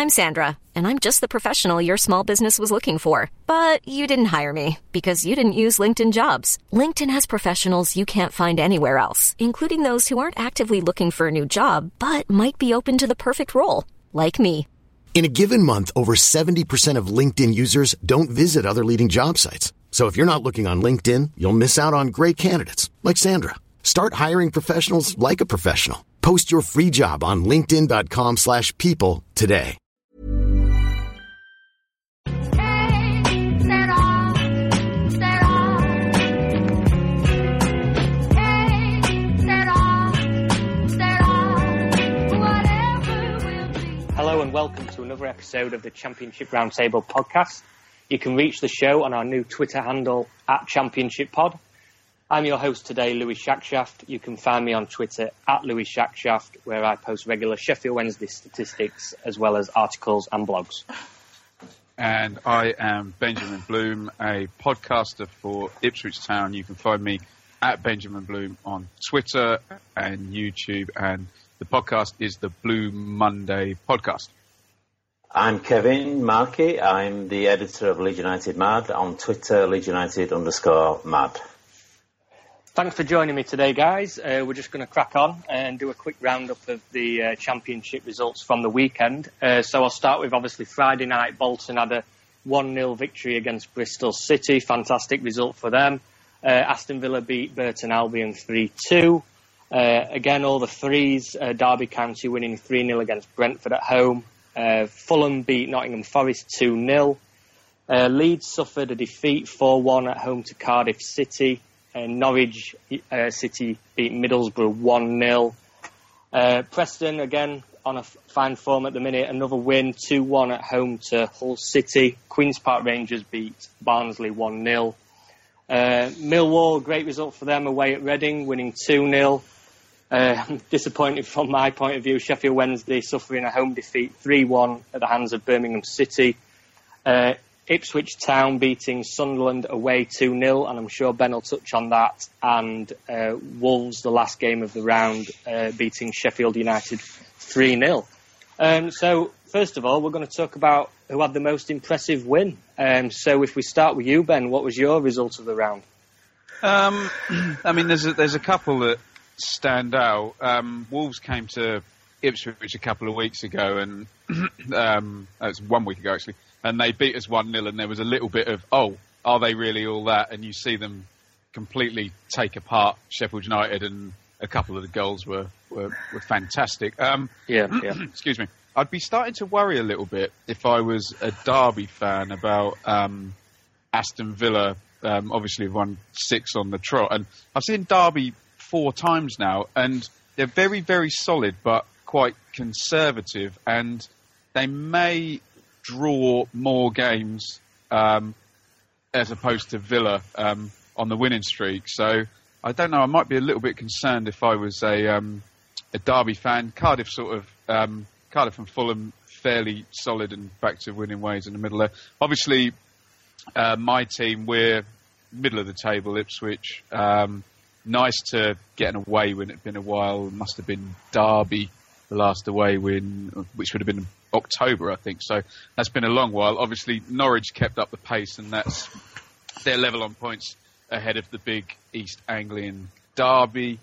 I'm Sandra, and I'm just the professional your small business was looking for. But you didn't hire me because you didn't use LinkedIn Jobs. LinkedIn has professionals you can't find anywhere else, including those who aren't actively looking for a new job, but might be open to the perfect role, like me. In a given month, over 70% of LinkedIn users don't visit other leading job sites. So if you're not looking on LinkedIn, you'll miss out on great candidates like Sandra. Start hiring professionals like a professional. Post your free job on linkedin.com/people today. Hello and welcome to another episode of the Championship Roundtable podcast. You can reach the show on our new Twitter handle @ChampionshipPod. I'm your host today, Louis Shackshaft. You can find me on Twitter @Louis Shackshaft, where I post regular Sheffield Wednesday statistics as well as articles and blogs. And I am Benjamin Bloom, a podcaster for Ipswich Town. You can find me @Benjamin Bloom on Twitter and YouTube, and the podcast is the Blue Monday podcast. I'm Kevin Markey. I'm the editor of Leeds United Mad on Twitter, LeedsUnited_Mad. Thanks for joining me today, guys. We're just going to crack on and do a quick roundup of the championship results from the weekend. So I'll start with, obviously, Friday night. Bolton had a 1-0 victory against Bristol City. Fantastic result for them. Aston Villa beat Burton Albion 3-2. Again, all the threes. Derby County winning 3-0 against Brentford at home. Fulham beat Nottingham Forest 2-0. Leeds suffered a defeat 4-1 at home to Cardiff City. Norwich City beat Middlesbrough 1-0. Preston, again, on a fine form at the minute. Another win, 2-1 at home to Hull City. Queen's Park Rangers beat Barnsley 1-0. Millwall, great result for them away at Reading, winning 2-0. Disappointing from my point of view. Sheffield Wednesday suffering a home defeat 3-1 at the hands of Birmingham City. Ipswich Town beating Sunderland away 2-0, and I'm sure Ben will touch on that. And Wolves, the last game of the round, beating Sheffield United 3-0. So, first of all, we're going to talk about who had the most impressive win. So if we start with you, Ben, what was your result of the round? I mean, there's a couple that stand out. Wolves came to Ipswich a couple of weeks ago, and it was 1 week ago, actually. And they beat us 1-0, and there was a little bit of, are they really all that? And you see them completely take apart Sheffield United, and a couple of the goals were fantastic. Excuse me. I'd be starting to worry a little bit if I was a Derby fan about Aston Villa. Obviously, have won 6 on the trot. And I've seen Derby 4 times now, and they're very, very solid, but quite conservative. And they may draw more games as opposed to Villa on the winning streak. So I don't know. I might be a little bit concerned if I was a Derby fan. Cardiff Cardiff and Fulham fairly solid and back to winning ways in the middle there. Obviously, my team, we're middle of the table, Ipswich. Nice to get an away win. It'd been a while. It must have been Derby, the last away win, which would have been October, I think. So that's been a long while. Obviously, Norwich kept up the pace, and they're level on points ahead of the big East Anglian derby.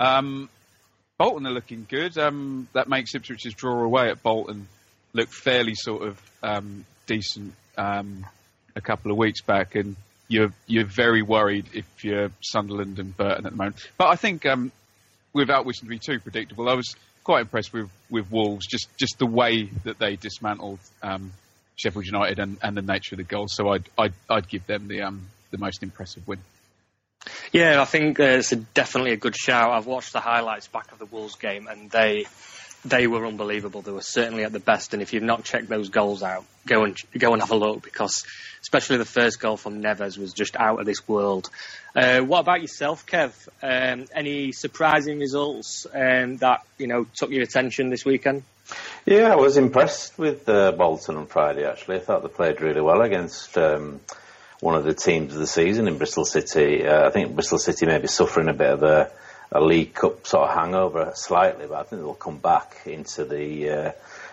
Bolton are looking good. That makes Ipswich's draw away at Bolton look fairly sort of decent a couple of weeks back, and you're very worried if you're Sunderland and Burton at the moment. But I think, without wishing to be too predictable, I was quite impressed with Wolves, just the way that they dismantled Sheffield United and the nature of the goals. So I'd give them the most impressive win. Yeah, I think it's definitely a good shout. I've watched the highlights back of the Wolves game, and they were unbelievable. They were certainly at the best. And if you've not checked those goals out, go and have a look, because especially the first goal from Neves was just out of this world. What about yourself, Kev? Any surprising results that took your attention this weekend? Yeah, I was impressed with Bolton on Friday. Actually, I thought they played really well against one of the teams of the season in Bristol City. I think Bristol City may be suffering a bit of a League Cup sort of hangover slightly, but I think they'll come back into the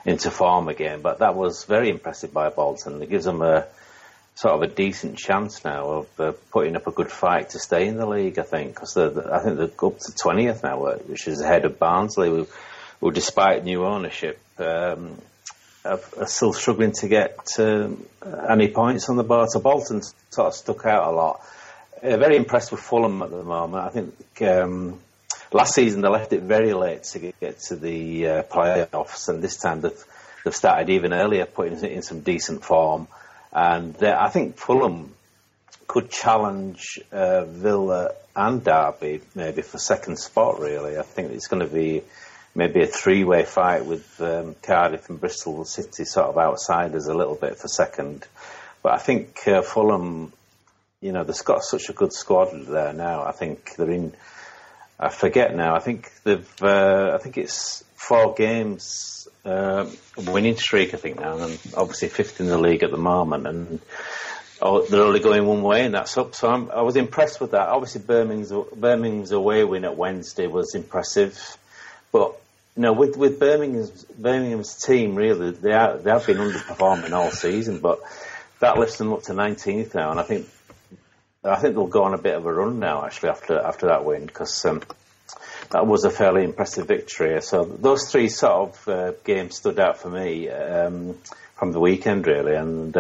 into form again. But that was very impressive by Bolton. It gives them a sort of a decent chance now of putting up a good fight to stay in the league, I think, because I think they're up to 20th now, which is ahead of Barnsley, who despite new ownership, are still struggling to get any points on the board. So Bolton sort of stuck out a lot. Very impressed with Fulham at the moment. I think last season they left it very late to get to the playoffs, and this time they've started even earlier, putting in some decent form. And I think Fulham could challenge Villa and Derby maybe for second spot, really. I think it's going to be maybe a three-way fight with Cardiff and Bristol City sort of outsiders a little bit for second. But I think Fulham, they've got such a good squad there now. I think they're in, I forget now, I think I think it's 4 games winning streak, I think now, and obviously 5th in the league at the moment, and they're only going one way, and that's up. So I was impressed with that. Obviously, Birmingham's away win at Wednesday was impressive, but with Birmingham's team, really, they have been underperforming all season, but that lifts them up to 19th now, and I think they'll go on a bit of a run now, actually, after that win, because that was a fairly impressive victory. So those 3 sort of games stood out for me from the weekend, really. And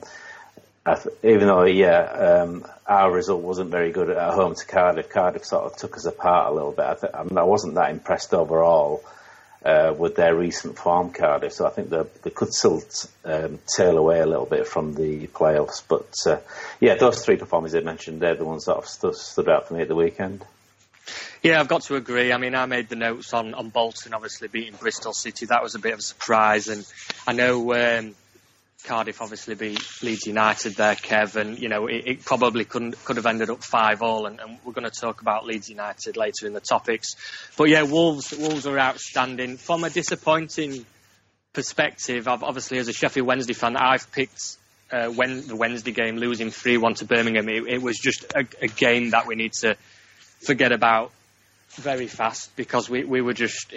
even though, our result wasn't very good at home to Cardiff, Cardiff sort of took us apart a little bit. I wasn't that impressed overall with their recent form, Cardiff. So I think they could still tail away a little bit from the playoffs. But, those 3 performances I mentioned, they're the ones that have stood out for me at the weekend. Yeah, I've got to agree. I mean, I made the notes on Bolton, obviously beating Bristol City. That was a bit of a surprise. And I know Cardiff obviously beat Leeds United there, Kev, and, it probably could have ended up 5-5, and we're going to talk about Leeds United later in the topics. But yeah, Wolves are outstanding. From a disappointing perspective, obviously as a Sheffield Wednesday fan, I've picked the Wednesday game, losing 3-1 to Birmingham. It was just a game that we need to forget about very fast, because we were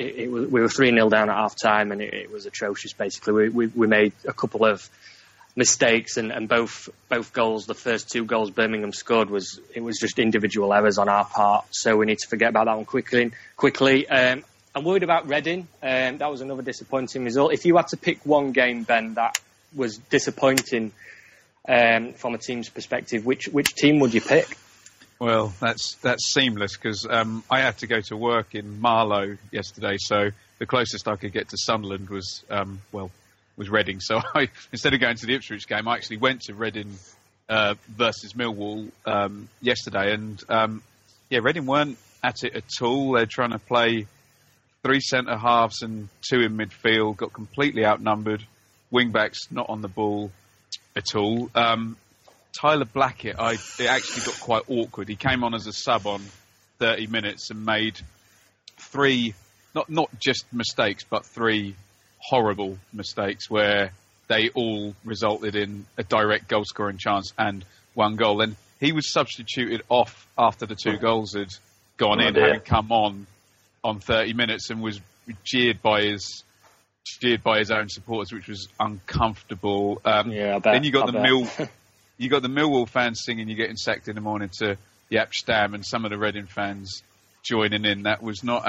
3-0 down at half time, and it was atrocious. Basically, we made a couple of mistakes, and both goals, the first 2 goals Birmingham scored, was just individual errors on our part. So we need to forget about that one quickly. I'm worried about Reading. That was another disappointing result. If you had to pick one game, Ben, that was disappointing from a team's perspective, which team would you pick? Well, that's seamless, because I had to go to work in Marlow yesterday, so the closest I could get to Sunderland was Reading. So instead of going to the Ipswich game, I actually went to Reading versus Millwall yesterday, and Reading weren't at it at all. They're trying to play 3 centre halves and 2 in midfield, got completely outnumbered. Wing backs not on the ball at all. Tyler Blackett, it actually got quite awkward. He came on as a sub on 30 minutes and made 3, not just mistakes, but 3 horrible mistakes where they all resulted in a direct goal-scoring chance and 1 goal. And he was substituted off after the 2 goals had gone in, having come on 30 minutes, and was jeered by his own supporters, which was uncomfortable. I bet. Then you got You got the Millwall fans singing "You're getting sacked" in the morning to Jaap Stam, and some of the Reading fans joining in. That was not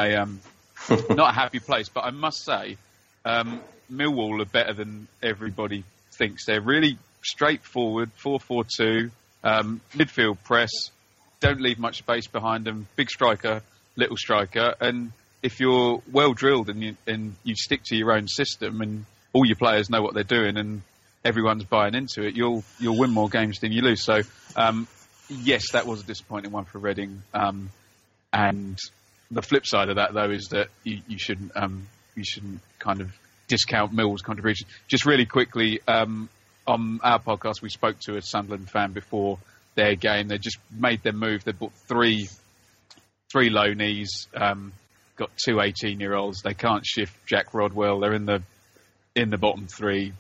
a happy place. But I must say, Millwall are better than everybody thinks. They're really straightforward, 4-4-2, midfield press, don't leave much space behind them, big striker, little striker. And if you're well drilled and you stick to your own system and all your players know what they're doing and everyone's buying into it, you'll win more games than you lose. So, yes, that was a disappointing one for Reading. And the flip side of that, though, is that you shouldn't kind of discount Millwall's contribution. Just really quickly, on our podcast, we spoke to a Sunderland fan before their game. They just made their move. They bought three low knees, got 2 18-year-olds. They can't shift Jack Rodwell. They're in the bottom 3.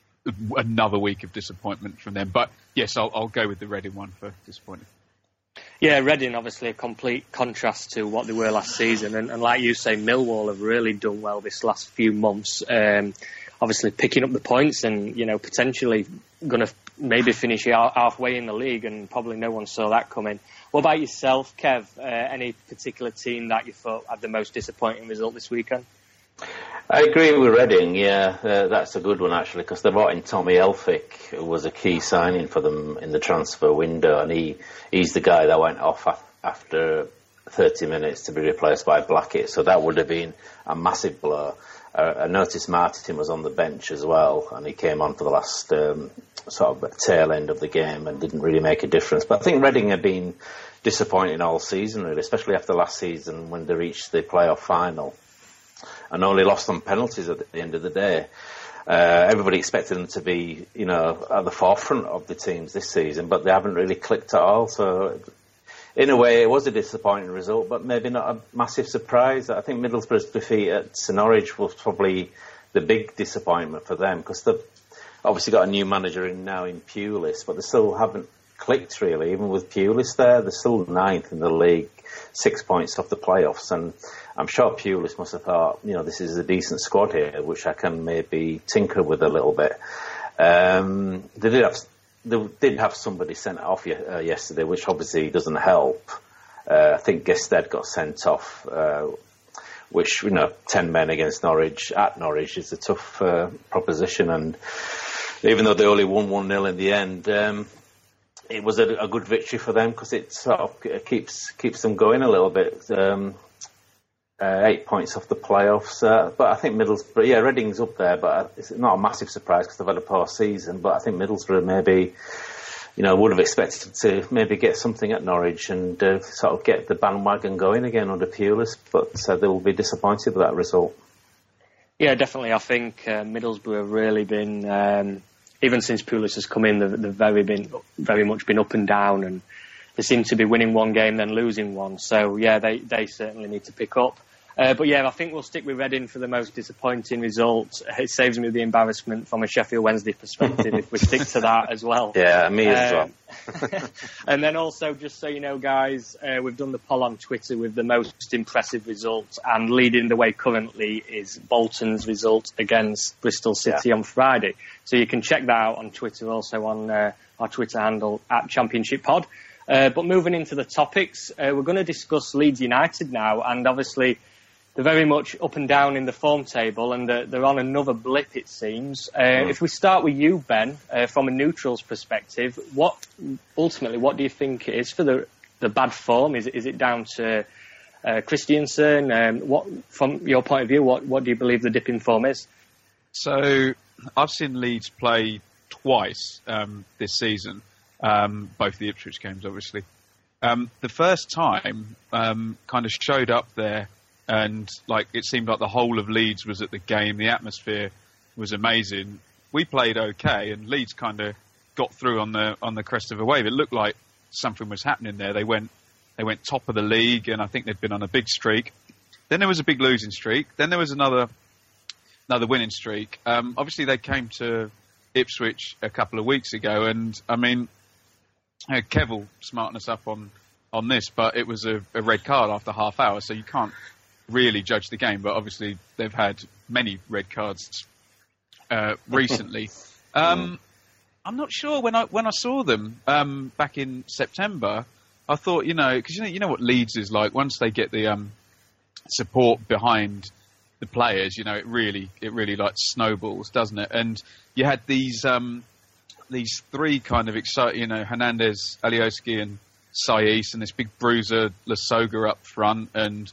Another week of disappointment from them. But yes, I'll go with the Reading one for disappointing. Yeah, Reading obviously a complete contrast to what they were last season, and like you say, Millwall have really done well this last few months. Obviously picking up the points and potentially going to maybe finish halfway in the league, and probably no one saw that coming. What about yourself, Kev? Any particular team that you thought had the most disappointing result this weekend? I agree with Reading, yeah. That's a good one, actually, because they brought in Tommy Elphick, who was a key signing for them in the transfer window, and he's the guy that went off after 30 minutes to be replaced by Blackett, so that would have been a massive blow. I noticed Martin was on the bench as well, and he came on for the last sort of tail end of the game and didn't really make a difference. But I think Reading have been disappointing all season, really, especially after last season when they reached the playoff final and only lost on penalties at the end of the day. Everybody expected them to be, at the forefront of the teams this season, but they haven't really clicked at all. So, in a way, it was a disappointing result, but maybe not a massive surprise. I think Middlesbrough's defeat at Norwich was probably the big disappointment for them, because they've obviously got a new manager in now in Pulis, but they still haven't clicked really. Even with Pulis there, they're still 9th in the league, 6 points off the playoffs, and I'm sure Pulis must have thought, this is a decent squad here, which I can maybe tinker with a little bit. They did have somebody sent off yesterday, which obviously doesn't help. I think Gested got sent off, which, 10 men against Norwich at Norwich is a tough proposition. And even though they only won 1-0 in the end, it was a good victory for them, because it sort of keeps them going a little bit. 8 points off the playoffs, but I think Middlesbrough, Reading's up there, but it's not a massive surprise because they've had a poor season. But I think Middlesbrough maybe, would have expected to maybe get something at Norwich and sort of get the bandwagon going again under Pulis, but they will be disappointed with that result. Yeah, definitely. I think Middlesbrough have really been, even since Pulis has come in, they've very much been up and down, and they seem to be winning one game then losing one. So yeah, they certainly need to pick up. But yeah, I think we'll stick with Reading for the most disappointing result. It saves me the embarrassment from a Sheffield Wednesday perspective if we stick to that as well. Yeah, me as well. And then also, just so you know, guys, we've done the poll on Twitter with the most impressive result, and leading the way currently is Bolton's result against Bristol City on Friday. So you can check that out on Twitter, also on our Twitter handle @ChampionshipPod. But moving into the topics, we're going to discuss Leeds United now, and obviously they're very much up and down in the form table, and they're on another blip, it seems. If we start with you, Ben, from a neutral's perspective, what do you think it is for the bad form? Is it down to Christiansen? What, from your point of view, what do you believe the dip in form is? So I've seen Leeds play twice this season, both the Ipswich games, obviously. The first time kind of showed up there, and it seemed like the whole of Leeds was at the game. The atmosphere was amazing. We played okay, and Leeds kind of got through on the crest of a wave. It looked like something was happening there. They went top of the league, and I think they'd been on a big streak. Then there was a big losing streak. Then there was another winning streak. Obviously, they came to Ipswich a couple of weeks ago, and I mean, Kev will smarten us up on this, but it was a red card after half hour, so you can't really judge the game. But obviously, they've had many red cards recently. I'm not sure when I saw them back in September, I thought, because you know what Leeds is like. Once they get the support behind the players, it really snowballs, doesn't it? And you had these three kind of exciting, Hernandez, Alioski, and Saiss, and this big bruiser Lasogga up front, and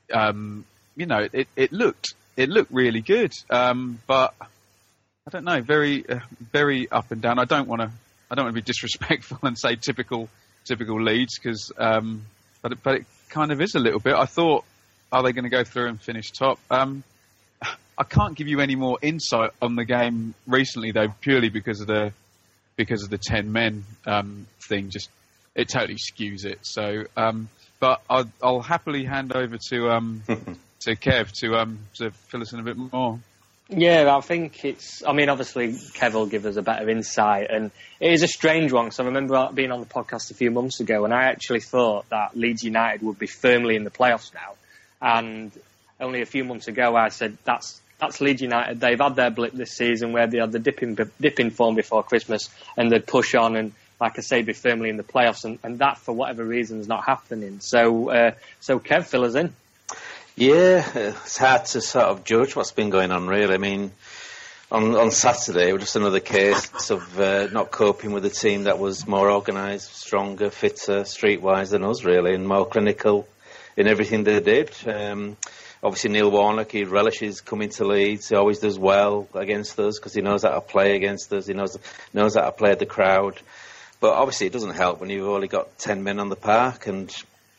it looked really good, but I don't know, very very up and down. I don't want to be disrespectful and say typical Leeds, because but it kind of is a little bit. I thought, are they going to go through and finish top? I can't give you any more insight on the game recently, though, purely because of the 10 men thing. Just it totally skews it. So, but I'll happily hand over to Kev to fill us in a bit more. Yeah, I think obviously Kev will give us a better insight, and it is a strange one, because I remember being on the podcast a few months ago, and I actually thought that Leeds United would be firmly in the playoffs now, and only a few months ago I said that's Leeds United. They've had their blip this season where they had the dipping form before Christmas, and they'd push on and, like I say, be firmly in the playoffs, and that, for whatever reason, is not happening. So Kev, fill us in. Yeah, it's hard to sort of judge what's been going on, really. I mean, on Saturday, it was just another case of not coping with a team that was more organised, stronger, fitter, streetwise than us, really, and more clinical in everything they did. Obviously, Neil Warnock, he relishes coming to Leeds. He always does well against us because he knows how to play against us. He knows how to play the crowd. But obviously, it doesn't help when you've only got 10 men on the park. And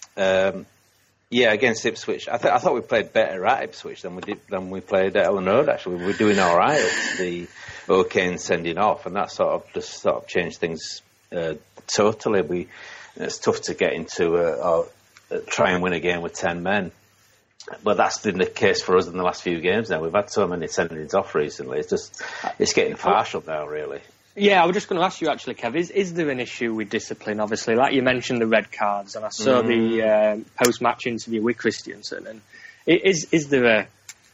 against Ipswich, I thought we played better at Ipswich than we played at Ellen Road. Actually, we were doing all right at the O'Kane sending off, and that sort of changed things totally. It's tough to get into try and win a game with 10 men. But that's been the case for us in the last few games now. We've had so many sendings off recently. It's getting partial now, really. Yeah, I was just going to ask you, actually, Kev, is there an issue with discipline? Obviously, like you mentioned, the red cards, and I saw the post-match interview with Christiansen. And is there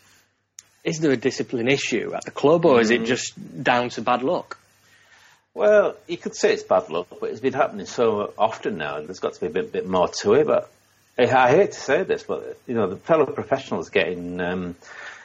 a discipline issue at the club, or is it just down to bad luck? Well, you could say it's bad luck, but it's been happening so often now, and there's got to be a bit more to it. But I hate to say this, but the fellow professionals getting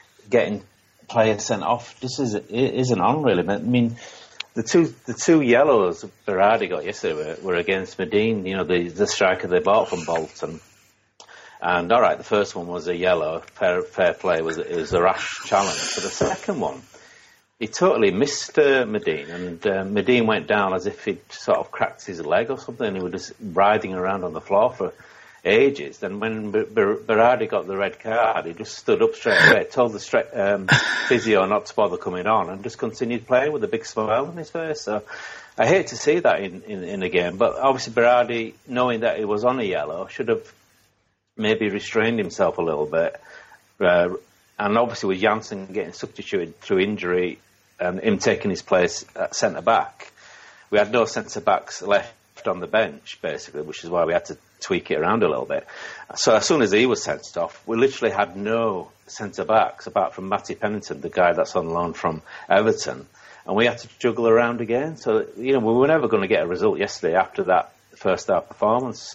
players sent off just isn't on, really. I mean, the two yellows Berardi got yesterday were against Medine, the striker they bought from Bolton. And all right, the first one was a yellow, fair play, it was a rash challenge. But the second one, he totally missed Medine, and Medine went down as if he'd sort of cracked his leg or something. He was just writhing around on the floor for ages. Then when Berardi got the red card, he just stood up straight away, told the physio not to bother coming on, and just continued playing with a big smile on his face. So I hate to see that in a game, but obviously Berardi, knowing that he was on a yellow, should have maybe restrained himself a little bit. And obviously with Janssen getting substituted through injury and him taking his place at centre-back, we had no centre-backs left on the bench, basically, which is why we had to tweak it around a little bit. So as soon as he was sent off, we literally had no centre-backs apart from Matty Pennington, the guy that's on loan from Everton, and we had to juggle around again. So, we were never going to get a result yesterday after that first half performance.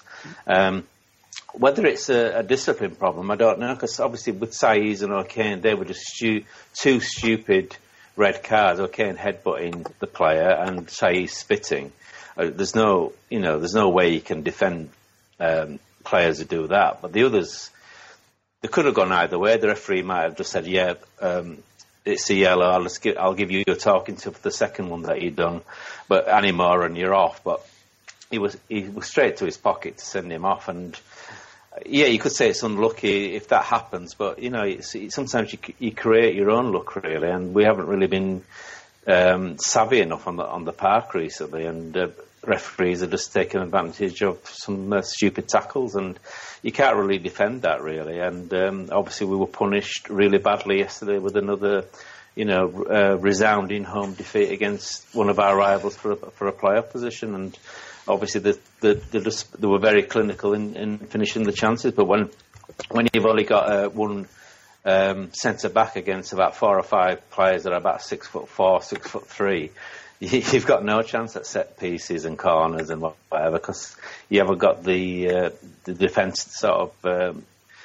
Whether it's a discipline problem, I don't know, because obviously with Saiz and O'Kane, they were just two stupid red cards, O'Kane headbutting the player and Saiz spitting. There's no way you can defend players who do that. But the others, they could have gone either way. The referee might have just said, it's a yellow, I'll give you your talking to for the second one that you've done, but anymore and you're off. But he was straight to his pocket to send him off. And you could say it's unlucky if that happens, but sometimes you create your own luck, really, and we haven't really been savvy enough on the park recently, and referees are just taking advantage of some stupid tackles, and you can't really defend that, really. And obviously we were punished really badly yesterday with another resounding home defeat against one of our rivals for a playoff position. And obviously they were very clinical in finishing the chances, but when you've only got one centre back against about 4 or 5 players that are about 6'4", 6'3", you've got no chance at set pieces and corners and whatever, because you haven't got the defence to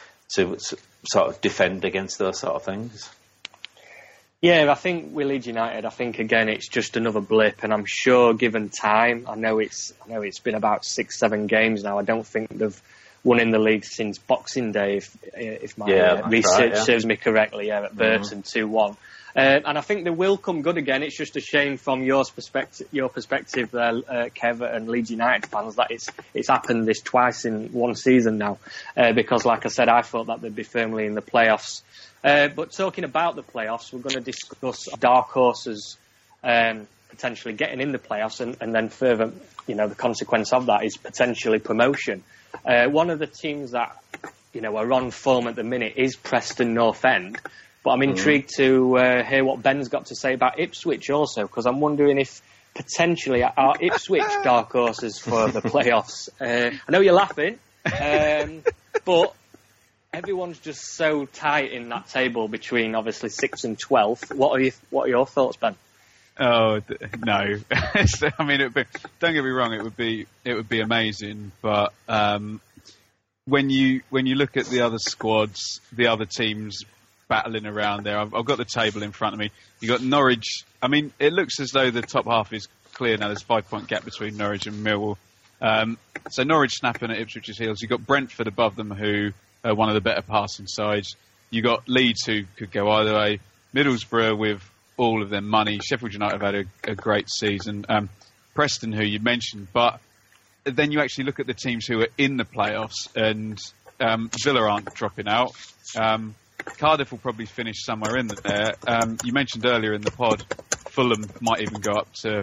defend against those sort of things. Yeah, I think with Leeds United, again it's just another blip, and I'm sure given time, I know it's been about 6-7 games now. I don't think they've won in the league since Boxing Day, if my research serves me correctly. At Burton 2-1. And I think they will come good again. It's just a shame from your perspective, Kev, and Leeds United fans, that it's happened this twice in one season now. Because, like I said, I thought that they'd be firmly in the playoffs. But talking about the playoffs, we're going to discuss dark horses potentially getting in the playoffs, and then further, the consequence of that is potentially promotion. One of the teams that are on form at the minute is Preston North End. But I'm intrigued to hear what Ben's got to say about Ipswich also, because I'm wondering if potentially are Ipswich dark horses for the playoffs. I know you're laughing, but everyone's just so tight in that table between obviously 6th and 12th. What are your thoughts, Ben? Oh no! I mean, don't get me wrong. It would be amazing, but when you look at the other squads, the other teams battling around there, I've got the table in front of me. You got Norwich. I mean, it looks as though the top half is clear now. There's a 5-point gap between Norwich and Millwall. So Norwich snapping at Ipswich's heels. You got Brentford above them, who are one of the better passing sides. You got Leeds, who could go either way. Middlesbrough with all of their money. Sheffield United have had a great season. Preston, who you mentioned, but then you actually look at the teams who are in the playoffs, and Villa aren't dropping out. Cardiff will probably finish somewhere in there. You mentioned earlier in the pod, Fulham might even go up for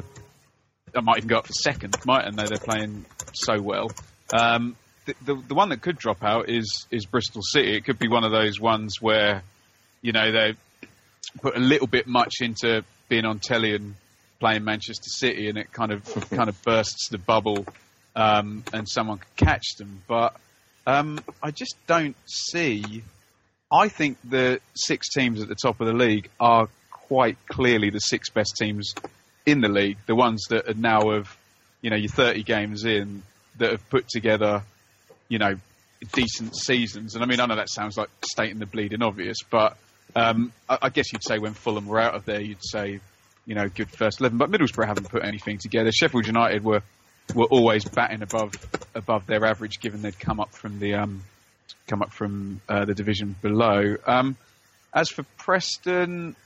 second, mightn't they? They're playing so well. The one that could drop out is Bristol City. It could be one of those ones where, they put a little bit much into being on telly and playing Manchester City, and it kind of bursts the bubble, and someone could catch them. But I just don't see. I think the 6 teams at the top of the league are quite clearly the 6 best teams in the league. The ones that are now your 30 games in, that have put together, decent seasons. And I mean, I know that sounds like stating the bleeding obvious, but I guess you'd say when Fulham were out of there, you'd say, good first 11. But Middlesbrough haven't put anything together. Sheffield United were always batting above their average, given they'd come up from the division below. As for Preston,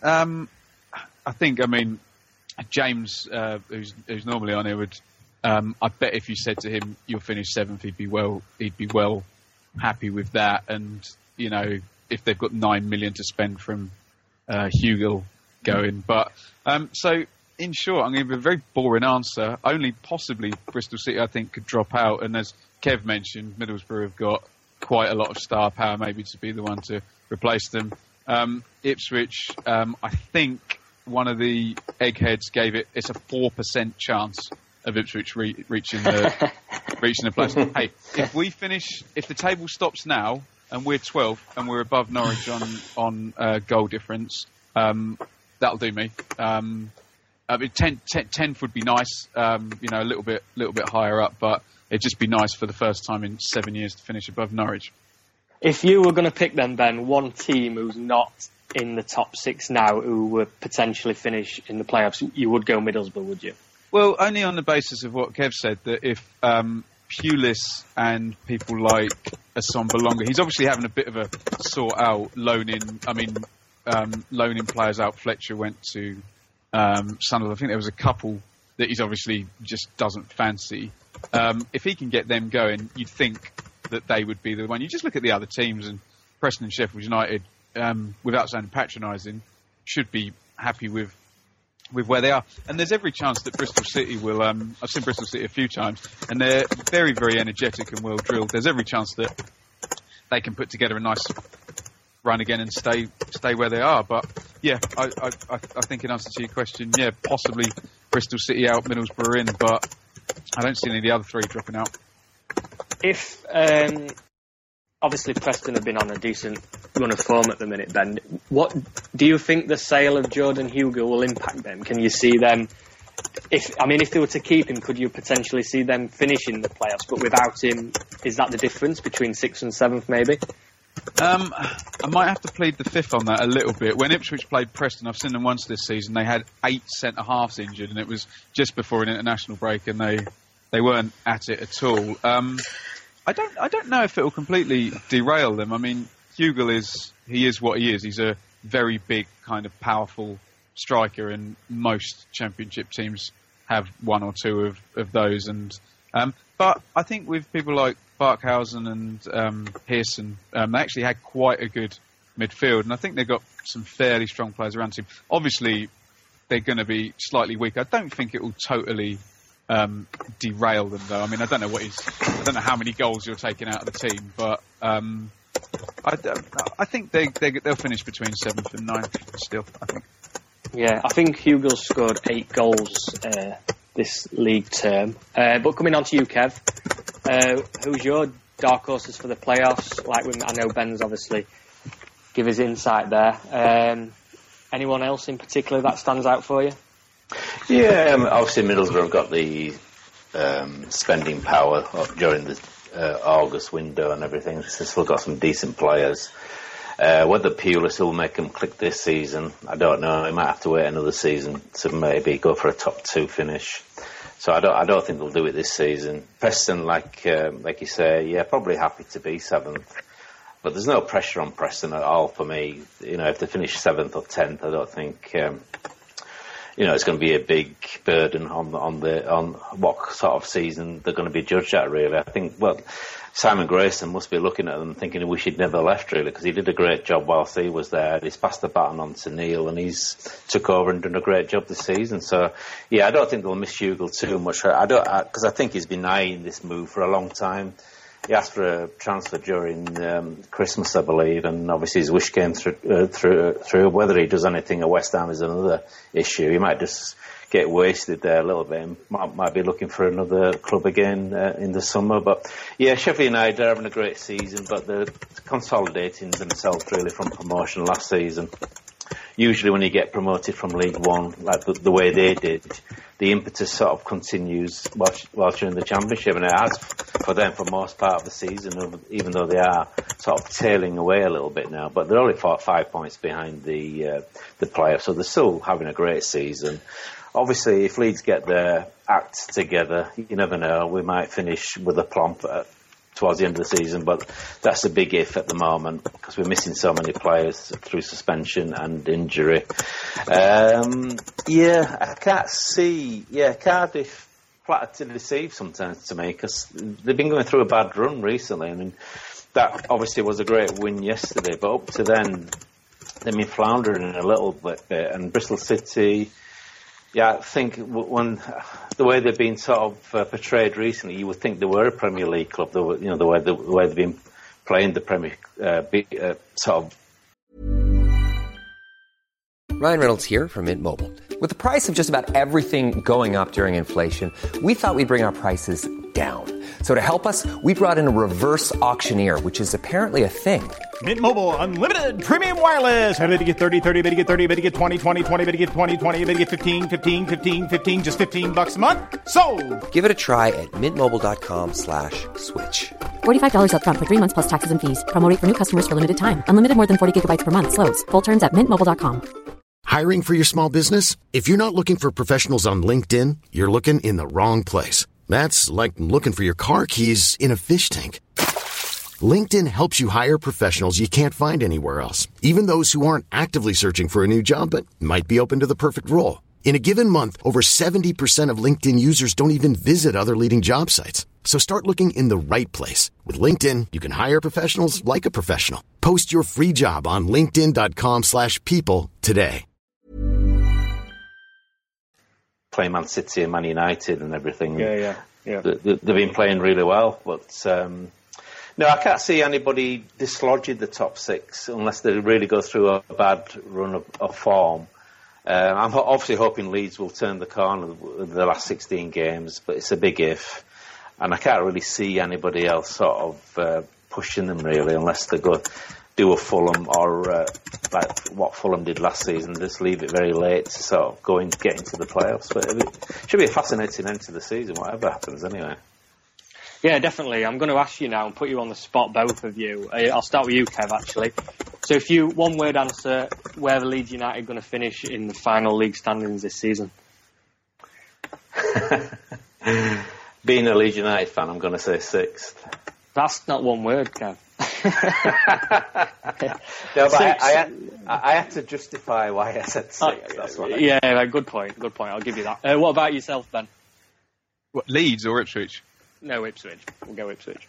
I think, James, who's normally on here, would. I bet if you said to him, "You'll finish 7th," he'd be well happy with that. And if they've got 9 million to spend from Hugill going, but so in short, I'm going to give a very boring answer. Only possibly Bristol City, I think, could drop out. And as Kev mentioned, Middlesbrough have got quite a lot of star power, maybe to be the one to replace them. Ipswich, I think one of the eggheads gave it's a 4% chance of Ipswich reaching the place. Hey, if the table stops now and we're 12th and we're above Norwich on goal difference, that'll do me. 10th would be nice, a little bit higher up, but it'd just be nice for the first time in 7 years to finish above Norwich. If you were going to pick then, Ben, one team who's not in the top 6 now, who would potentially finish in the playoffs, you would go Middlesbrough, would you? Well, only on the basis of what Kev said, that if Pulis and people like Assombalonga, he's obviously having a bit of a sort out loaning players out. Fletcher went to Sunderland. I think there was a couple that he's obviously just doesn't fancy. If he can get them going, you'd think that they would be the one. You just look at the other teams, and Preston and Sheffield United, without sounding patronising, should be happy with where they are. And there's every chance that Bristol City will... I've seen Bristol City a few times, and they're very, very energetic and well-drilled. There's every chance that they can put together a nice run again and stay where they are. But, yeah, I think in answer to your question, yeah, possibly Bristol City out, Middlesbrough in, but I don't see any of the other 3 dropping out. If... obviously, Preston have been on a decent run of form at the minute, Ben. What do you think the sale of Jordan Hugill will impact them? Can you see them... If they were to keep him, could you potentially see them finishing the playoffs? But without him, is that the difference between 6th and 7th, maybe? I might have to plead the 5th on that a little bit. When Ipswich played Preston, I've seen them once this season, they had 8 centre-halves injured, and it was just before an international break, and they weren't at it at all. I don't know if it will completely derail them. I mean, Hugill is what he is. He's a very big, kind of powerful striker, and most Championship teams have 1 or 2 of those. And but I think with people like Barkhausen and Pearson, they actually had quite a good midfield, and I think they've got some fairly strong players around the team. Obviously, they're going to be slightly weak. I don't think it will totally derail them, though. I mean, I don't know how many goals you're taking out of the team, but I think they'll finish between 7th and 9th still, I think. Yeah, I think Hugo's scored 8 goals this league term. But coming on to you, Kev, who's your dark horses for the playoffs? I know Ben's obviously give his insight there. Anyone else in particular that stands out for you? Yeah, obviously Middlesbrough have got the spending power during the August window and everything. They've still got some decent players. Whether Pulis will make them click this season, I don't know. He might have to wait another season to maybe go for a top 2 finish. So I don't think they'll do it this season. Preston, like you say, yeah, probably happy to be 7th. But there's no pressure on Preston at all for me. If they finish 7th or 10th, I don't think it's going to be a big burden on what sort of season they're going to be judged at. Really, I think Simon Grayson must be looking at them thinking he wish he'd never left, really, because he did a great job whilst he was there. He's passed the baton on to Neil, and he's took over and done a great job this season. So, yeah, I don't think they'll miss Hugo too much. Because I think he's been eyeing this move for a long time. He asked for a transfer during Christmas, I believe, and obviously his wish came through. Whether he does anything at West Ham is another issue. He might just get wasted there a little bit and might be looking for another club again in the summer. But yeah, Sheffield United are having a great season, but they're consolidating themselves really from promotion last season. Usually when you get promoted from League One, like the way they did, the impetus sort of continues whilst you're in the Championship, and it has for them for most part of the season, even though they are sort of tailing away a little bit now. But they're only 5 points behind the playoffs, so they're still having a great season. Obviously, if Leeds get their act together, you never know, we might finish with a plump towards the end of the season, but that's a big if at the moment because we're missing so many players through suspension and injury. I can't see. Yeah, Cardiff flatter to deceive sometimes to me because they've been going through a bad run recently. I mean, that obviously was a great win yesterday, but up to then they've been floundering a little bit. And Bristol City. Yeah, I think when the way they've been sort of portrayed recently, you would think they were a Premier League club. The way they've been playing the Premier sort of. Ryan Reynolds here from Mint Mobile. With the price of just about everything going up during inflation, we thought we'd bring our prices down. So to help us, we brought in a reverse auctioneer, which is apparently a thing. Mint Mobile Unlimited Premium Wireless. How to get 30, 30, how to get 30, how to get 20, 20, 20, how to get 20, 20, how to get 15, 15, 15, 15, just $15 a month? Sold! Give it a try at mintmobile.com/switch. $45 up front for 3 months plus taxes and fees. Promo rate for new customers for limited time. Unlimited more than 40 gigabytes per month. Slows full terms at mintmobile.com. Hiring for your small business? If you're not looking for professionals on LinkedIn, you're looking in the wrong place. That's like looking for your car keys in a fish tank. LinkedIn helps you hire professionals you can't find anywhere else, even those who aren't actively searching for a new job but might be open to the perfect role. In a given month, over 70% of LinkedIn users don't even visit other leading job sites. So start looking in the right place. With LinkedIn, you can hire professionals like a professional. Post your free job on linkedin.com/people today. Play Man City and Man United and everything. Yeah. They've been playing really well, but no, I can't see anybody dislodging the top 6 unless they really go through a bad run of form. I'm obviously hoping Leeds will turn the corner with the last 16 games, but it's a big if, and I can't really see anybody else sort of pushing them really unless they go do a Fulham or like what Fulham did last season, just leave it very late to sort of get into the playoffs. But it should be a fascinating end to the season, whatever happens anyway. Yeah, definitely. I'm going to ask you now and put you on the spot, both of you. I'll start with you, Kev, actually. So if you, one word answer, where are Leeds United going to finish in the final league standings this season? Being a Leeds United fan, I'm going to say 6th. That's not one word, Kev. No, but I had to justify why I said 6. That's what good point. I'll give you that. What about yourself, Ben? What, Leeds or Ipswich? No, Ipswich. We'll go Ipswich.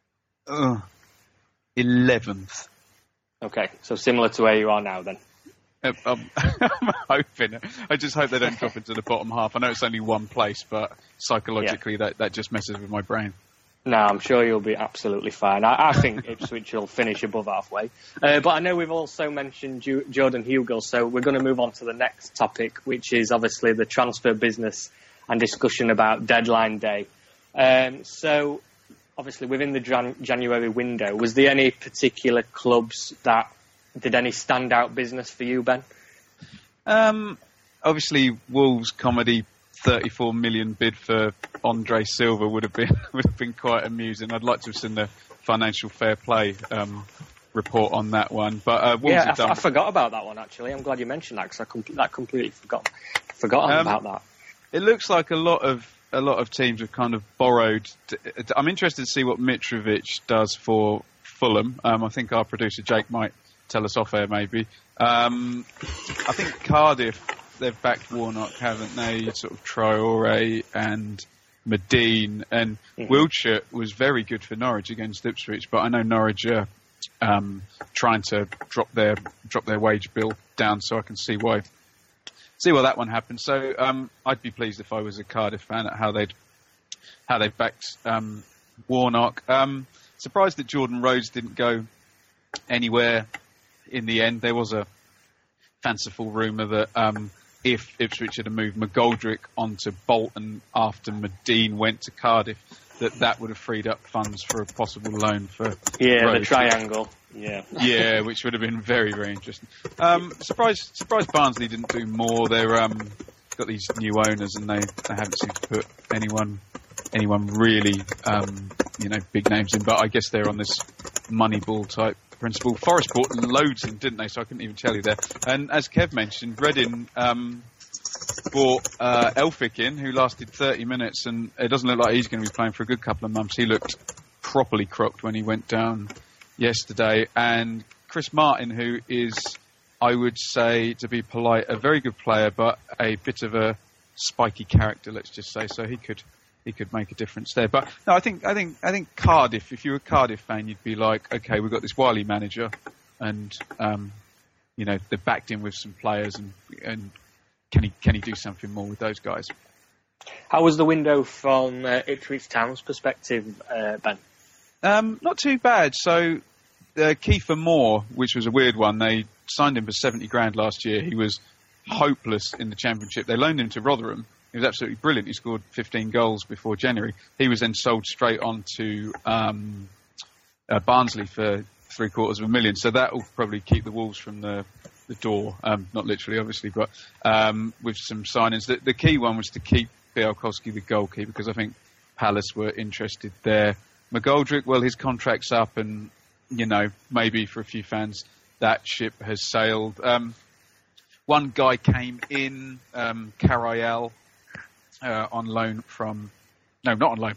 11th. Okay, so similar to where you are now, then. I'm hoping. I just hope they don't drop into the bottom half. I know it's only one place, but psychologically that just messes with my brain. No, I'm sure you'll be absolutely fine. I think Ipswich will finish above halfway. But I know we've also mentioned Jordan Hugill, so we're going to move on to the next topic, which is obviously the transfer business and discussion about deadline day. So, obviously, within the January window, was there any particular clubs that did any standout business for you, Ben? Obviously, Wolves' comedy 34 million bid for Andre Silva would have been quite amusing. I'd like to have seen the financial fair play report on that one. But Wolves have done... I forgot about that one actually. I'm glad you mentioned that because I completely forgot about that. It looks like a lot of teams have kind of borrowed. I'm interested to see what Mitrovic does for Fulham. I think our producer Jake might tell us off air maybe. I think Cardiff, they've backed Warnock, haven't they? Sort of Traore and Medine, and Wiltshire was very good for Norwich against Ipswich, but I know Norwich are trying to drop their wage bill down, so I can see why that one happened. So I'd be pleased if I was a Cardiff fan at how they backed Warnock. Surprised that Jordan Rhodes didn't go anywhere in the end. There was a fanciful rumour that if Ipswich had moved McGoldrick onto Bolton after Medine went to Cardiff, that would have freed up funds for a possible loan for Rhodes. The triangle. Yeah, which would have been very, very interesting. Surprised Barnsley didn't do more. They're got these new owners and they haven't seemed to put anyone really big names in. But I guess they're on this Moneyball type principle. Forest bought loads in, didn't they? So I couldn't even tell you there. And as Kev mentioned, Reading bought Elphick in, who lasted 30 minutes, and it doesn't look like he's going to be playing for a good couple of months. He looked properly crocked when he went down yesterday. And Chris Martin, who is, I would say, to be polite, a very good player, but a bit of a spiky character, let's just say. So he could make a difference there. But no, I think Cardiff, if you're a Cardiff fan, you'd be like, okay, we've got this wily manager, and they're backed in with some players, and can he do something more with those guys? How was the window from Ipswich Town's perspective, Ben? Not too bad. So Kiefer Moore, which was a weird one, they signed him for 70 grand last year. He was hopeless in the Championship. They loaned him to Rotherham. He was absolutely brilliant. He scored 15 goals before January. He was then sold straight on to Barnsley for $750,000. So that will probably keep the Wolves from the door. Not literally, obviously, but with some signings. The key one was to keep Bialkowski the goalkeeper, because I think Palace were interested there. McGoldrick, well, his contract's up, and maybe for a few fans that ship has sailed. One guy came in, Carayel, on loan from... No, not on loan.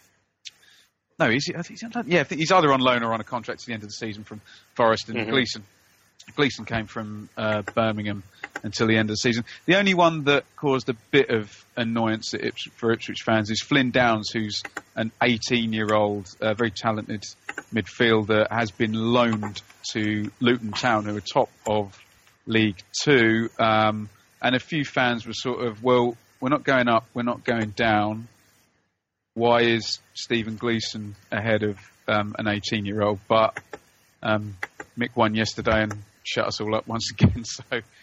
No, I think he's on loan. Yeah, I think he's either on loan or on a contract to the end of the season from Forest, and Gleeson came from Birmingham until the end of the season. The only one that caused a bit of annoyance for Ipswich fans is Flynn Downs, who's an 18-year-old, very talented midfielder, has been loaned to Luton Town, who are top of League Two. And a few fans were sort of, well, we're not going up, we're not going down. Why is Stephen Gleeson ahead of an 18-year-old? But Mick won yesterday and shut us all up once again. So,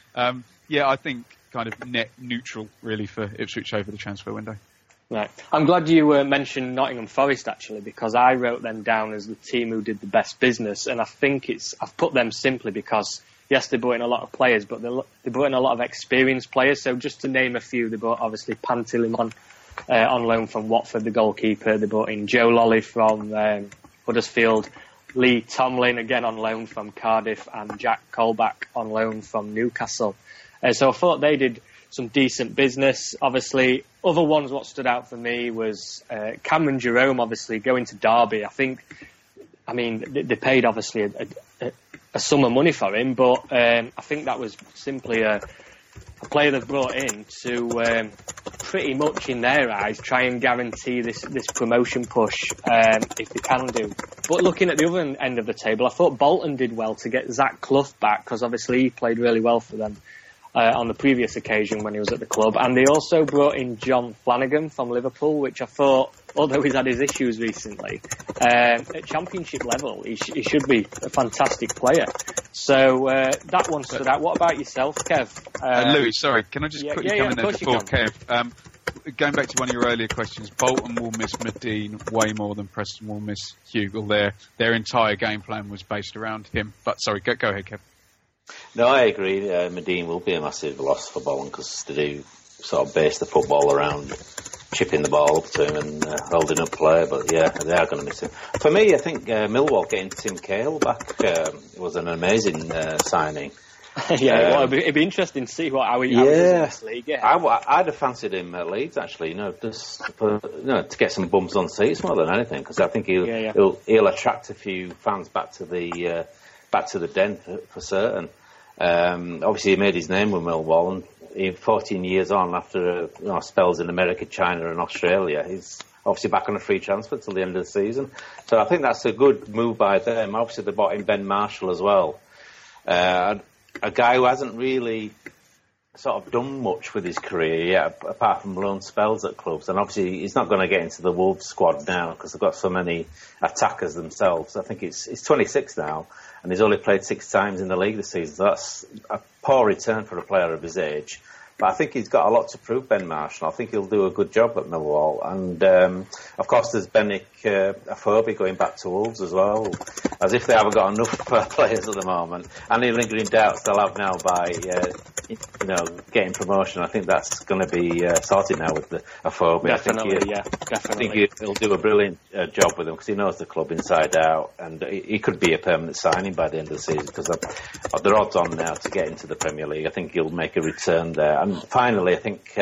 I think kind of net neutral, really, for Ipswich over the transfer window. Right. I'm glad you mentioned Nottingham Forest, actually, because I wrote them down as the team who did the best business. And I think I've put them simply because, yes, they brought in a lot of players, but they brought in a lot of experienced players. So just to name a few, they brought, obviously, Pantilimon on loan from Watford, the goalkeeper. They brought in Joe Lolly from Huddersfield, Lee Tomlin, again on loan from Cardiff, and Jack Colback on loan from Newcastle. So I thought they did some decent business. Obviously, other ones what stood out for me was Cameron Jerome, obviously, going to Derby. They paid, obviously, a sum of money for him, but I think that was simply a player they've brought in to pretty much, in their eyes, try and guarantee this promotion push, if they can do. But looking at the other end of the table, I thought Bolton did well to get Zach Clough back, because obviously he played really well for them on the previous occasion when he was at the club. And they also brought in John Flanagan from Liverpool, which I thought, although he's had his issues recently, at Championship level, he should be a fantastic player. So that one stood out. What about yourself, Kev? Louis, sorry, can I just quickly come in there before Kev? Going back to one of your earlier questions, Bolton will miss Madine way more than Preston will miss Hugill. Their entire game plan was based around him. But sorry, go ahead, Kev. No, I agree. Madine will be a massive loss for Bolton because they do sort of base the football around chipping the ball up to him and holding up play. But yeah, they are going to miss him. For me, I think Millwall getting Tim Cahill back was an amazing signing. Yeah, it'd be interesting to see how he does in this league. Yeah. I'd have fancied him at Leeds actually, just to get some bums on seats more than anything, because I think he'll attract a few fans back to the den for certain. Obviously, he made his name with Millwall, and 14 years on after spells in America, China, and Australia, he's obviously back on a free transfer till the end of the season. So I think that's a good move by them. Obviously, they bought in Ben Marshall as well. A guy who hasn't really sort of done much with his career yet, apart from lone spells at clubs. And obviously, he's not going to get into the Wolves squad now because they've got so many attackers themselves. I think he's 26 now, and he's only played 6 times in the league this season. So that's a poor return for a player of his age. But I think he's got a lot to prove, Ben Marshall. I think he'll do a good job at Millwall. And, of course, there's Benik Afobe going back to Wolves as well, as if they haven't got enough players at the moment. Any lingering doubts they'll have now by, getting promotion. I think that's going to be sorted now with the Afobe. Definitely. I think he'll do a brilliant job with them because he knows the club inside out, and he could be a permanent signing by the end of the season because they're odds on now to get into the Premier League. I think he'll make a return there. And finally, I think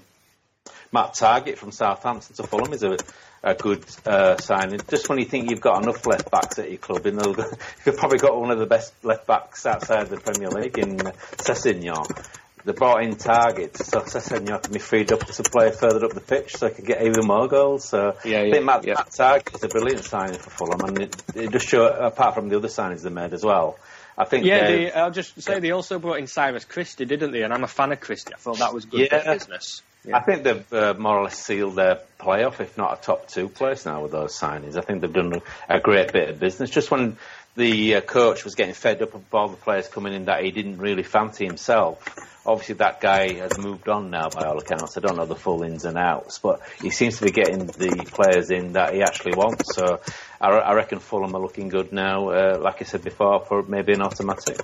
Matt Targett from Southampton to Fulham is a good signing. Just when you think you've got enough left backs at your club, you've probably got one of the best left backs outside the Premier League in Sessegnon. They brought in Targett, so Sessegnon can be freed up to play further up the pitch so he can get even more goals. So I think Matt Targett is a brilliant signing for Fulham, and it just shows, apart from the other signings they made as well. I think I'll just say they also brought in Cyrus Christie, didn't they? And I'm a fan of Christie. I thought that was good business. Yeah. I think they've more or less sealed their playoff, if not a top 2 place now with those signings. I think they've done a great bit of business. Just when the coach was getting fed up of all the players coming in that he didn't really fancy himself, obviously that guy has moved on now by all accounts. I don't know the full ins and outs, but he seems to be getting the players in that he actually wants. So I reckon Fulham are looking good now, like I said before, for maybe an automatic.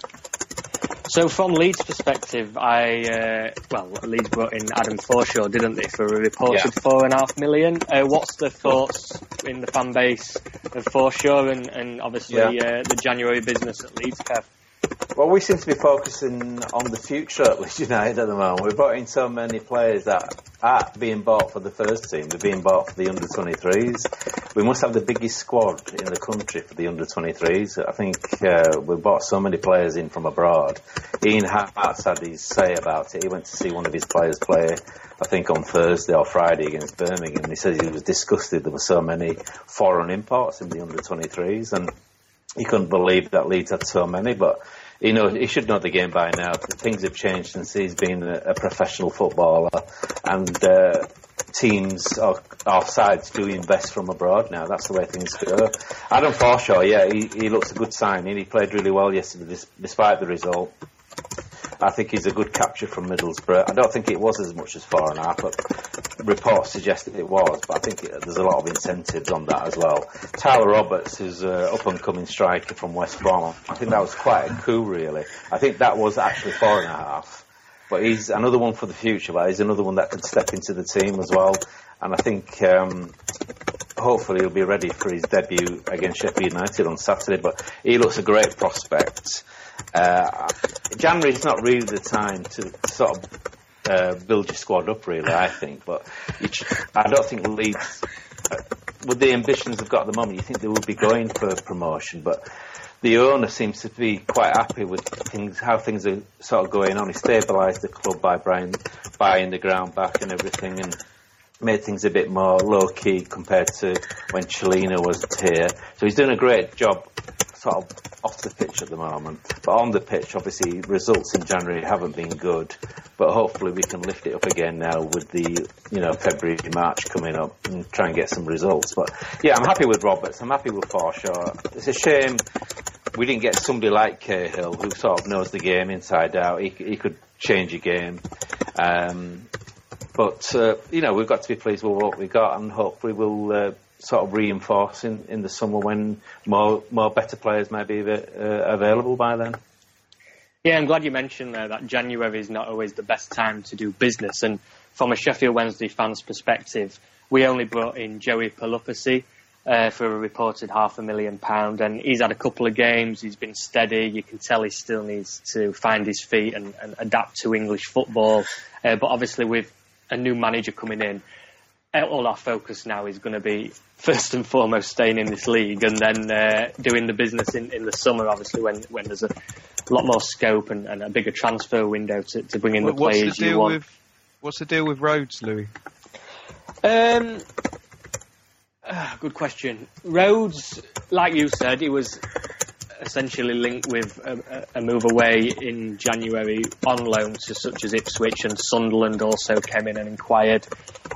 So from Leeds' perspective, Leeds brought in Adam Forshaw, didn't they, for a reported $4.5 million. What's the thoughts in the fan base of Forshaw and obviously the January business at Leeds, Kev? Well, we seem to be focusing on the future at Leeds United at the moment. We've brought in so many players that aren't being bought for the first team, they're being bought for the under-23s. We must have the biggest squad in the country for the under-23s. I think we've brought so many players in from abroad. Ian Hart's had his say about it. He went to see one of his players play, I think on Thursday or Friday against Birmingham. He said he was disgusted there were so many foreign imports in the under-23s, and he couldn't believe that Leeds had so many, but he should know the game by now. Things have changed since he's been a professional footballer, and teams or sides do invest from abroad now. That's the way things go. Adam Forshaw, he looks a good signing. He played really well yesterday despite the result. I think he's a good capture from Middlesbrough. I don't think it was as much as 4.5, but reports suggest that it was. But I think there's a lot of incentives on that as well. Tyler Roberts is an up-and-coming striker from West Brom. I think that was quite a coup, really. I think that was actually 4.5. But he's another one for the future. But he's another one that could step into the team as well. And I think hopefully he'll be ready for his debut against Sheffield United on Saturday. But he looks a great prospect. January is not really the time to sort of build your squad up, really, I think. But I don't think Leeds, with the ambitions they've got at the moment, you think they will be going for promotion. But the owner seems to be quite happy with how things are sort of going on. He stabilised the club by buying the ground back and everything, and made things a bit more low-key compared to when Chelina was here. So he's doing a great job sort of off the pitch at the moment. But on the pitch, obviously, results in January haven't been good. But hopefully we can lift it up again now with the, February, March coming up and try and get some results. But, yeah, I'm happy with Roberts. I'm happy with Forshaw. It's a shame we didn't get somebody like Cahill who sort of knows the game inside out. He could change a game. But we've got to be pleased with what we got, and hopefully we'll sort of reinforce in the summer when more better players may be available by then. Yeah, I'm glad you mentioned there that January is not always the best time to do business. And from a Sheffield Wednesday fan's perspective, we only brought in Joey Palupasi for a reported £500,000, and he's had a couple of games. He's been steady. You can tell he still needs to find his feet and adapt to English football. But obviously, with a new manager coming in, all our focus now is going to be first and foremost staying in this league, and then doing the business in the summer. Obviously, when there's a lot more scope and a bigger transfer window to bring in the players you want. What's the deal with Rhodes, Louis? Good question. Rhodes, like you said, he was essentially linked with a move away in January on loan to such as Ipswich, and Sunderland also came in and inquired.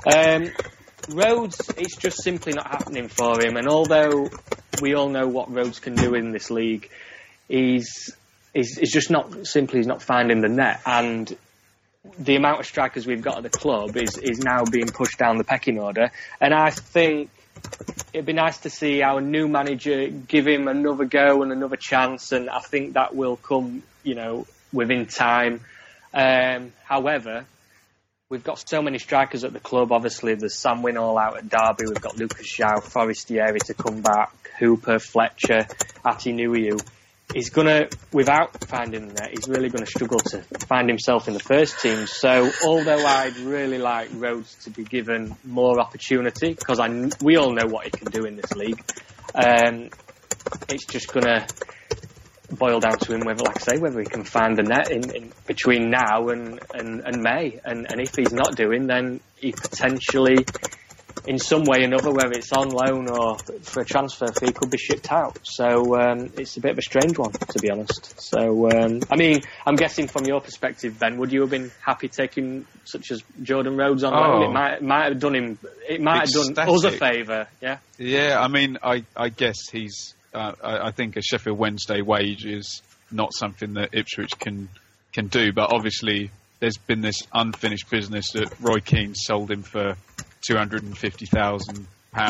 Rhodes, it's just simply not happening for him, and although we all know what Rhodes can do in this league, he's just not finding the net, and the amount of strikers we've got at the club is now being pushed down the pecking order, and I think it'd be nice to see our new manager give him another go and another chance, and I think that will come, within time. However, we've got so many strikers at the club. Obviously, there's Sam Winall out at Derby. We've got Lucas João, Forestieri to come back, Hooper, Fletcher, Ati Nuhiu. He's without finding the net, he's really going to struggle to find himself in the first team. So, although I'd really like Rhodes to be given more opportunity, because we all know what he can do in this league, it's just going to boil down to him whether he can find the net in between now and May. And if he's not doing, then he potentially, in some way or another, whether it's on loan or for a transfer fee, could be shipped out. So it's a bit of a strange one, to be honest. So, I'm guessing from your perspective, Ben, would you have been happy taking such as Jordan Rhodes on loan? It might have done us a favour, yeah? Yeah, I guess he's... I think a Sheffield Wednesday wage is not something that Ipswich can do, but obviously there's been this unfinished business that Roy Keane sold him for £250,000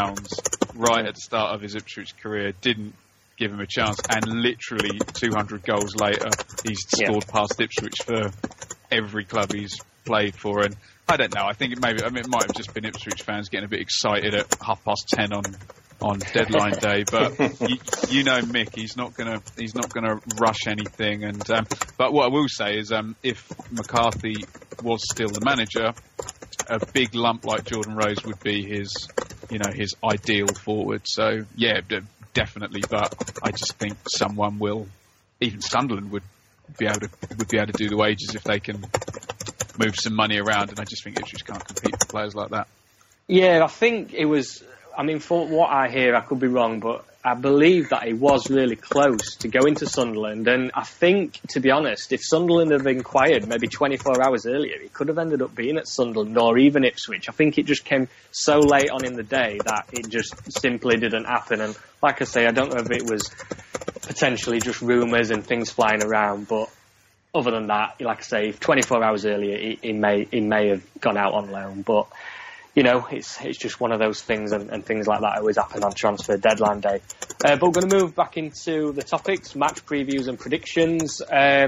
right at the start of his Ipswich career, didn't give him a chance, and literally 200 goals later he's scored past Ipswich for every club he's played for. And I don't know, I think it might have just been Ipswich fans getting a bit excited at 10:30 on deadline day, but you know Mick, he's not gonna rush anything. And but what I will say is, if McCarthy was still the manager, a big lump like Jordan Rhodes would be his ideal forward. So yeah, definitely. But I just think someone will, even Sunderland would be able to do the wages if they can move some money around. And I just think Ipswich can't compete with players like that. Yeah, I think it was. For what I hear, I could be wrong, but I believe that he was really close to going to Sunderland. And I think, to be honest, if Sunderland had inquired maybe 24 hours earlier, he could have ended up being at Sunderland or even Ipswich. I think it just came so late on in the day that it just simply didn't happen. And like I say, I don't know if it was potentially just rumours and things flying around, but other than that, like I say, 24 hours earlier, he may have gone out on loan. But it's just one of those things, and things like that always happen on transfer deadline day. But we're going to move back into the topics, match previews and predictions.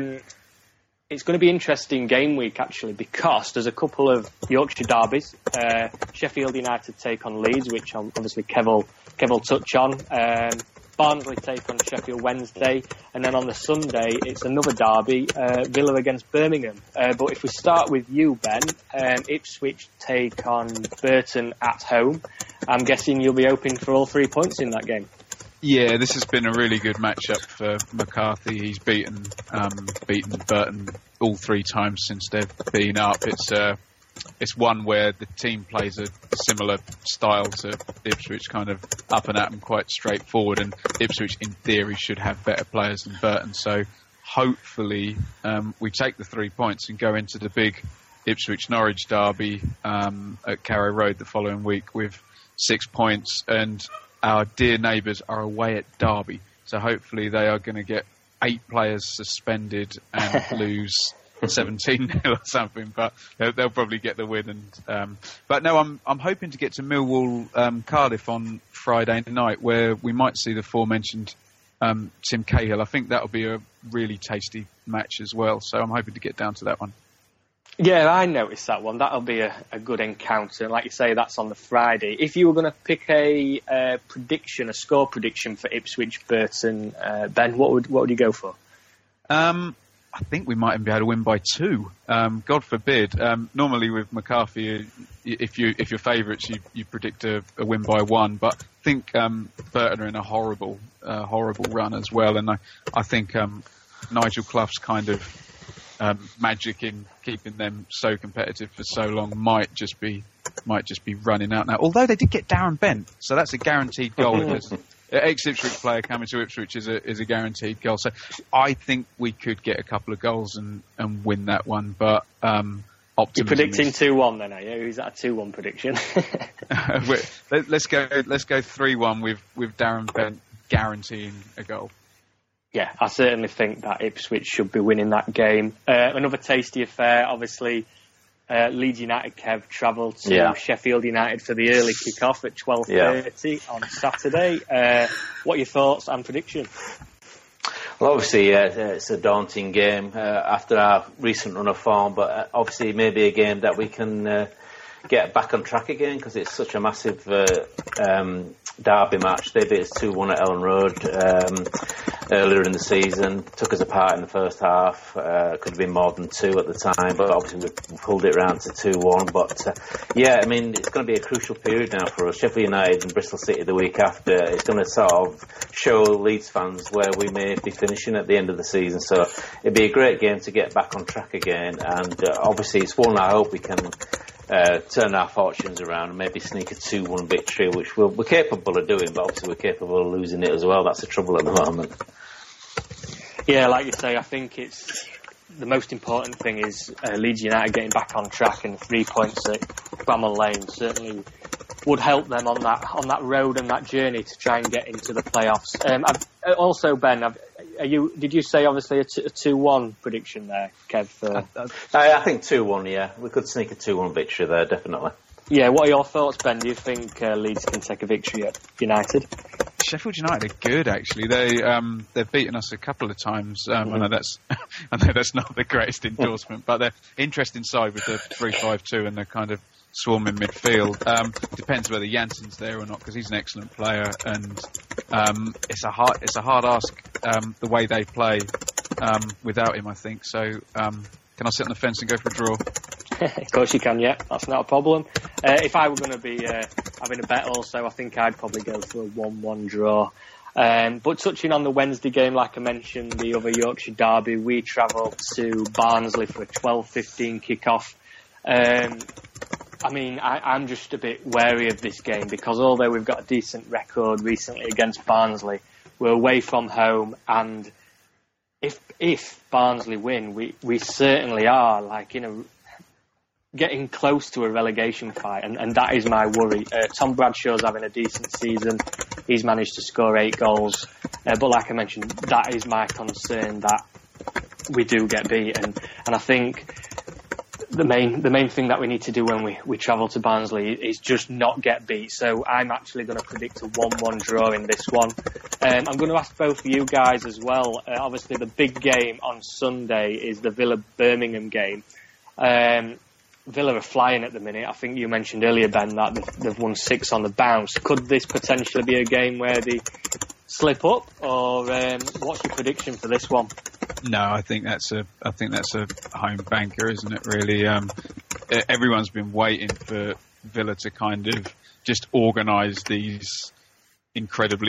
It's going to be interesting game week, actually, because there's a couple of Yorkshire derbies. Sheffield United take on Leeds, which obviously Kev will touch on. Barnsley take on Sheffield Wednesday, and then on the Sunday it's another derby, Villa against Birmingham. But if we start with you, Ben, Ipswich take on Burton at home. I'm guessing you'll be hoping for all 3 points in that game. Yeah, this has been a really good matchup for McCarthy. He's beaten Burton all 3 times since they've been up. It's it's one where the team plays a similar style to Ipswich, kind of up and at them, quite straightforward, and Ipswich in theory should have better players than Burton. So hopefully we take the 3 points and go into the big Ipswich-Norwich derby at Carrow Road the following week with 6 points, and our dear neighbours are away at Derby. So hopefully they are going to get 8 players suspended and lose 17-0 or something, but they'll probably get the win. And but no, I'm hoping to get to Millwall Cardiff on Friday night, where we might see the aforementioned Tim Cahill. I think that'll be a really tasty match as well, so I'm hoping to get down to that one. Yeah, I noticed that one. That'll be a good encounter. Like you say, that's on the Friday. If you were going to pick a prediction, a score prediction for Ipswich Burton, Ben, what would you go for? I think we might even be able to win by 2. God forbid. Normally with McCarthy, if you're favourites, you predict a win by 1. But I think Burton are in a horrible run as well, and I think Nigel Clough's kind of magic in keeping them so competitive for so long might just be running out now. Although they did get Darren Bent, so that's a guaranteed goal. Ex-Ipswich player coming to Ipswich is a guaranteed goal. So I think we could get a couple of goals and win that one. But you're predicting 2-1 then, are you? Is that a 2-1 prediction? Let's go 3-1 with Darren Bent guaranteeing a goal. Yeah, I certainly think that Ipswich should be winning that game. Another tasty affair, obviously. Leeds United, Kev, travel to Sheffield United for the early kick-off at 12:30 on Saturday. What are your thoughts and prediction? Well, obviously, it's a daunting game after our recent run of form, but obviously maybe a game that we can get back on track again, because it's such a massive derby match. They beat us 2-1 at Ellen Road earlier in the season, took us apart in the first half. Could have been more than 2 at the time, but obviously we pulled it round to 2-1. But yeah, I mean, it's going to be a crucial period now for us. Sheffield United and Bristol City the week after. It's going to sort of show Leeds fans where we may be finishing at the end of the season. So it'd be a great game to get back on track again, and obviously it's one I hope we can turn our fortunes around and maybe sneak a 2-1 victory, which we're capable of doing, but obviously we're capable of losing it as well. That's the trouble at the moment. Yeah, like you say, I think it's the most important thing is Leeds United getting back on track, and 3 points at Bramall Lane certainly would help them on that road and that journey to try and get into the playoffs. Also, Ben, did you say obviously a 2-1 prediction there, Kev? I think 2-1. Yeah, we could sneak a 2-1 victory there, definitely. Yeah, what are your thoughts, Ben? Do you think Leeds can take a victory at United? Sheffield United are good, actually. They've beaten us a couple of times. I know that's not the greatest endorsement, but they're interesting side with the 3-5-2 and the kind of swarming midfield. Depends whether Jansen's there or not, because he's an excellent player, and it's a hard ask the way they play without him, I think. So can I sit on the fence and go for a draw? Of course you can, yeah. That's not a problem. If I were going to be having a bet also, I think I'd probably go for a 1-1 draw. But touching on the Wednesday game, like I mentioned, the other Yorkshire derby, we travel to Barnsley for a 12:15 kick-off. I mean, I'm just a bit wary of this game, because although we've got a decent record recently against Barnsley, we're away from home, and if Barnsley win, we certainly are getting close to a relegation fight, and that is my worry. Tom Bradshaw's having a decent season. He's managed to score 8 goals. But like I mentioned, that is my concern, that we do get beat. And I think the main thing that we need to do when we travel to Barnsley is just not get beat. So I'm actually going to predict a 1-1 draw in this one. I'm going to ask both of you guys as well. Obviously, the big game on Sunday is the Villa-Birmingham game. Villa are flying at the minute. I think you mentioned earlier, Ben, that they've won 6 on the bounce. Could this potentially be a game where they slip up, or what's your prediction for this one? No, I think that's a home banker, isn't it? Really, everyone's been waiting for Villa to kind of just organise these incredibly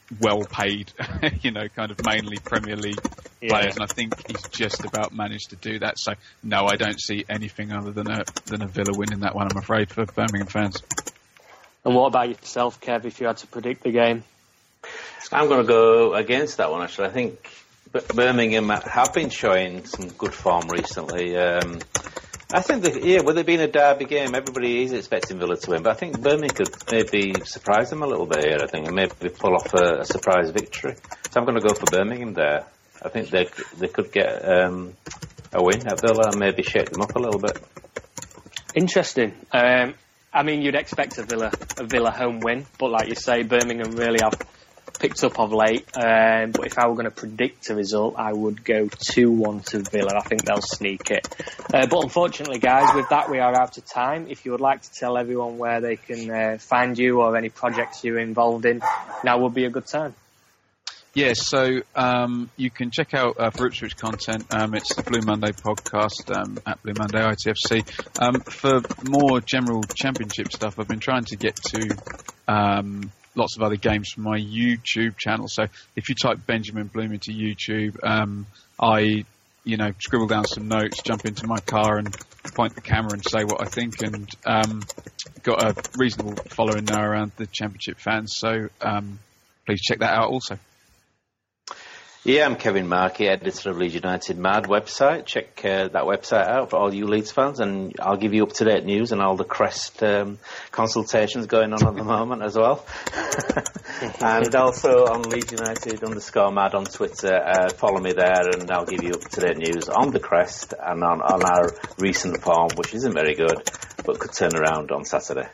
well-paid, kind of mainly Premier League players, and I think he's just about managed to do that. So, no, I don't see anything other than a Villa winning that one, I'm afraid, for Birmingham fans. And what about yourself, Kev, if you had to predict the game? I'm going to go against that one, actually. I think Birmingham have been showing some good form recently. I think with it being a derby game, everybody is expecting Villa to win, but I think Birmingham could maybe surprise them a little bit here, I think, and maybe pull off a surprise victory. So I'm going to go for Birmingham there. I think they could get a win at Villa and maybe shake them up a little bit. Interesting. You'd expect a Villa home win, but like you say, Birmingham really have picked up of late. But if I were going to predict a result, I would go 2-1 to Villa. I think they'll sneak it. But unfortunately, guys, with that we are out of time. If you would like to tell everyone where they can find you or any projects you're involved in, now would be a good time. Yes, so you can check out for Ipswich content. It's the Blue Monday podcast at Blue Monday ITFC. For more general championship stuff, I've been trying to get to lots of other games from my YouTube channel. So if you type Benjamin Bloom into YouTube, I scribble down some notes, jump into my car and point the camera and say what I think, and got a reasonable following now around the championship fans. So please check that out also. Yeah, I'm Kevin Markey, editor of Leeds United Mad website. Check that website out for all you Leeds fans, and I'll give you up-to-date news and all the Crest consultations going on at the moment as well. And also on Leeds United _Mad on Twitter. Follow me there, and I'll give you up-to-date news on the Crest and on our recent form, which isn't very good, but could turn around on Saturday.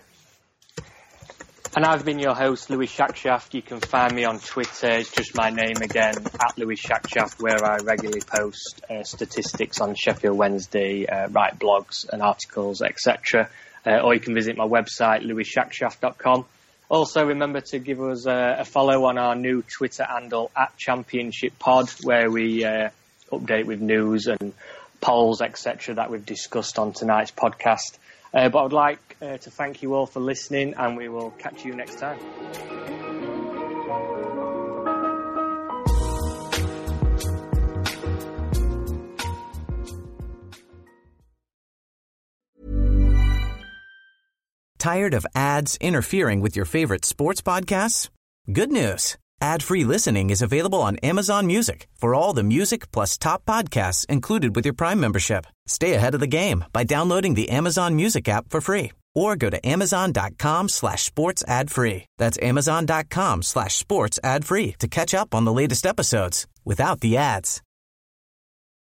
And I've been your host, Louis Shackshaft. You can find me on Twitter. It's just my name again, at Louis Shackshaft, where I regularly post statistics on Sheffield Wednesday, write blogs and articles, etc. Or you can visit my website, louisshackshaft.com. Also, remember to give us a follow on our new Twitter handle, at Championship Pod, where we update with news and polls, etc., that we've discussed on tonight's podcast. But I would like to thank you all for listening, and we will catch you next time. Tired of ads interfering with your favorite sports podcasts? Good news. Ad-free listening is available on Amazon Music for all the music plus top podcasts included with your Prime membership. Stay ahead of the game by downloading the Amazon Music app for free or go to amazon.com/sports ad free. That's amazon.com/sports ad free to catch up on the latest episodes without the ads.